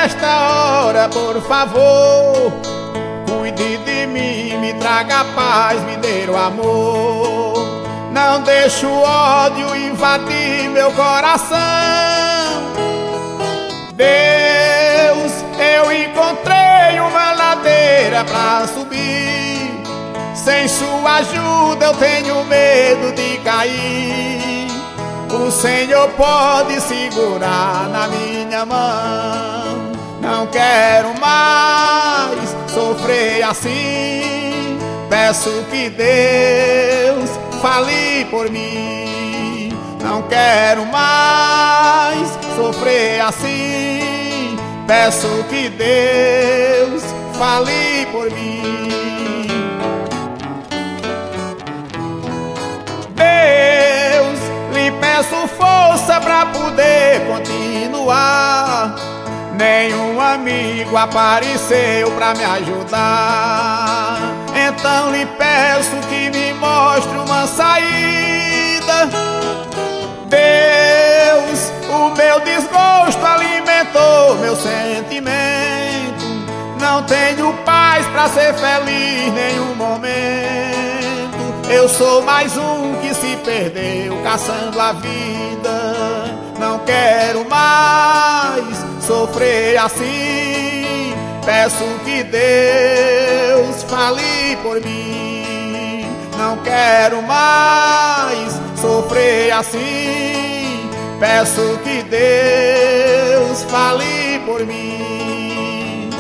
nesta hora, por favor, cuide de mim, me traga paz, me dê o amor. Não deixe o ódio invadir meu coração. Deus, eu encontrei uma ladeira pra subir. Sem sua ajuda eu tenho medo de cair. O Senhor pode segurar na minha mão. Não quero mais sofrer assim. Peço que Deus fale por mim. Não quero mais sofrer assim. Peço que Deus fale por mim. Deus, lhe peço força pra poder continuar. Nenhum amigo apareceu pra me ajudar. Então lhe peço que me mostre uma saída. Deus, o meu desgosto alimentou meu sentimento. Não tenho paz pra ser feliz em nenhum momento. Eu sou mais um que se perdeu caçando a vida. Não quero mais sofrer assim. Peço que Deus fale por mim. Não quero mais sofrer assim. Peço que Deus fale por mim.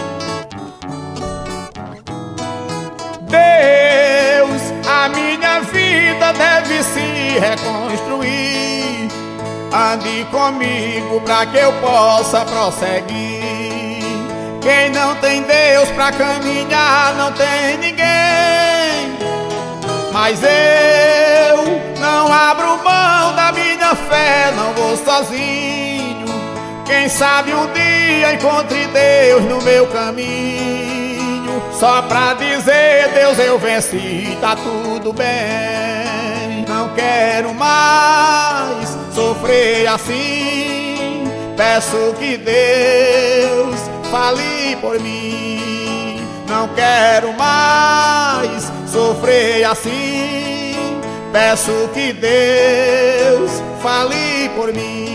Deus, a minha vida deve se reconstruir. Ande comigo pra que eu possa prosseguir. Quem não tem Deus pra caminhar não tem ninguém. Mas eu não abro mão da minha fé, não vou sozinho. Quem sabe um dia encontre Deus no meu caminho. Só pra dizer, Deus, eu venci, tá tudo bem. Não quero mais sofrer assim. Peço que Deus fale por mim. Não quero mais sofrer assim. Peço que Deus fale por mim.